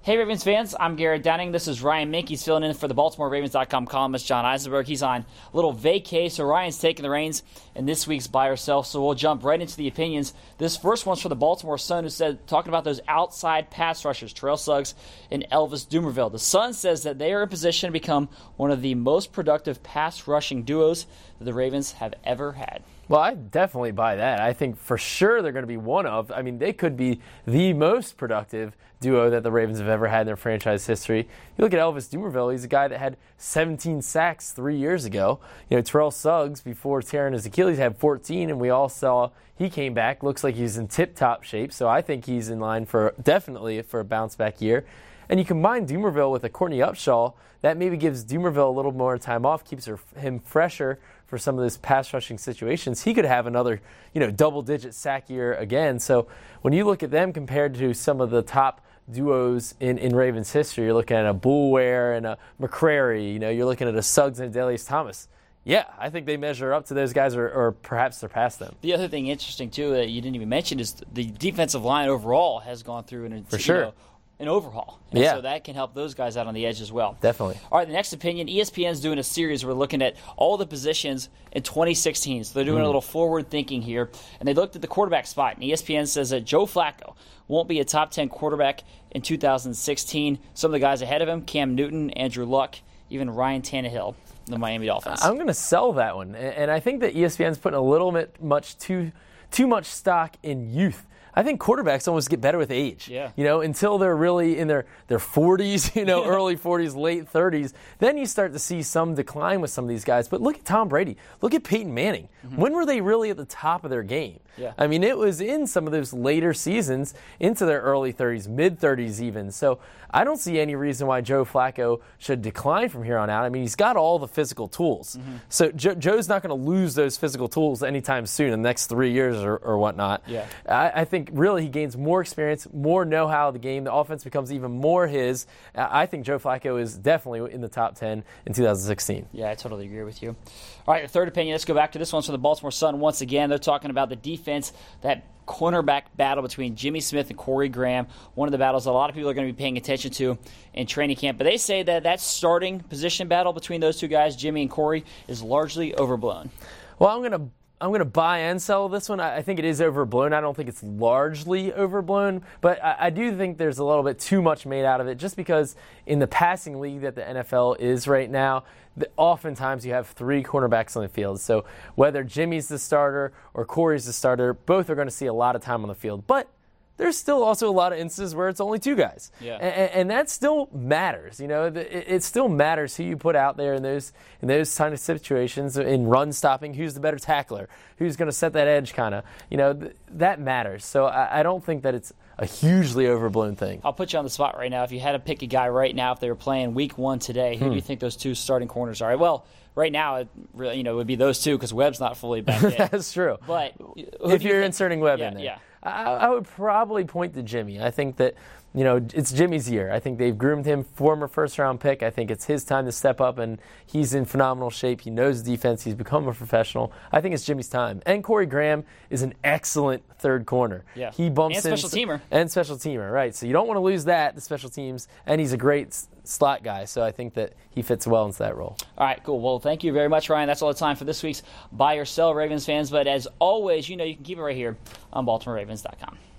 Hey Ravens fans, I'm Garrett Downing. This is Ryan Mink. He's filling in for the BaltimoreRavens.com columnist John Eisenberg. He's on a little vacay, so Ryan's taking the reins in this week's Buy or Sell. So we'll jump right into the opinions. This first one's for the Baltimore Sun, who said, talking about those outside pass rushers, Terrell Suggs and Elvis Dumervil. The Sun says that they are in position to become one of the most productive pass rushing duos that the Ravens have ever had. Well, I definitely buy that. I think for sure they're going to be one of. I mean, they could be the most productive duo that the Ravens have ever had in their franchise history. You look at Elvis Dumervil, he's a guy that had 17 sacks 3 years ago. You know, Terrell Suggs, before tearing his Achilles, had 14, and we all saw he came back. Looks like he's in tip-top shape, so I think he's in line for definitely for a bounce-back year. And you combine Dumervil with a Courtney Upshaw, that maybe gives Dumervil a little more time off, keeps him fresher for some of those pass rushing situations. He could have another, double-digit sack year again. So when you look at them compared to some of the top duos in Ravens history, you're looking at a Boulware and a McCrary, you're looking at a Suggs and a Delius Thomas. Yeah, I think they measure up to those guys or perhaps surpass them. The other thing interesting, too, that you didn't even mention is the defensive line overall has gone through an overhaul. And so that can help those guys out on the edge as well. Definitely. All right, the next opinion, ESPN's doing a series. We're looking at all the positions in 2016. So they're doing a little forward thinking here. And they looked at the quarterback spot. And ESPN says that Joe Flacco won't be a top 10 quarterback in 2016. Some of the guys ahead of him, Cam Newton, Andrew Luck, even Ryan Tannehill, the Miami Dolphins. I'm going to sell that one. And I think that ESPN's putting a little bit too much stock in youth. I think quarterbacks almost get better with age. Yeah. Until they're really in their 40s, early 40s, late 30s. Then you start to see some decline with some of these guys. But look at Tom Brady. Look at Peyton Manning. When were they really at the top of their game? Yeah. I mean, it was in some of those later seasons into their early 30s, mid-30s even. So I don't see any reason why Joe Flacco should decline from here on out. I mean, he's got all the physical tools. So Joe's not going to lose those physical tools anytime soon in the next 3 years or whatnot. Yeah. I think really he gains more experience, more know-how of the game. The offense becomes even more his. I think Joe Flacco is definitely in the top 10 in 2016. Yeah, I totally agree with you. All right, the third opinion, let's go back to this one's from the Baltimore Sun. Once again, they're talking about the defense, that cornerback battle between Jimmy Smith and Corey Graham, one of the battles that a lot of people are going to be paying attention to in training camp. But they say that starting position battle between those two guys, Jimmy and Corey, is largely overblown. Well, I'm going to buy and sell this one. I think it is overblown. I don't think it's largely overblown, but I do think there's a little bit too much made out of it just because in the passing league that the NFL is right now, oftentimes you have three cornerbacks on the field. So whether Jimmy's the starter or Corey's the starter, both are going to see a lot of time on the field. But there's still also a lot of instances where it's only two guys. Yeah. And that still matters. It still matters who you put out there in those kind of situations, in run stopping, who's the better tackler, who's going to set that edge kind of. That matters. So I don't think that it's a hugely overblown thing. I'll put you on the spot right now. If you had to pick a guy right now, if they were playing week one today, who do you think those two starting corners are? Well, right now, it would be those two because Webb's not fully back yet. That's true. But if you're inserting Webb in there. Yeah. I would probably point to Jimmy. I think that, it's Jimmy's year. I think they've groomed him, former first-round pick. I think it's his time to step up, and he's in phenomenal shape. He knows defense. He's become a professional. I think it's Jimmy's time. And Corey Graham is an excellent third corner. Yeah. He bumps and special teamer. And special teamer, right. So you don't want to lose the special teams, and he's a great slot guy. So I think that he fits well into that role. All right, cool. Well, thank you very much, Ryan. That's all the time for this week's Buy or Sell, Ravens fans. But as always, you can keep it right here on BaltimoreRavens.com.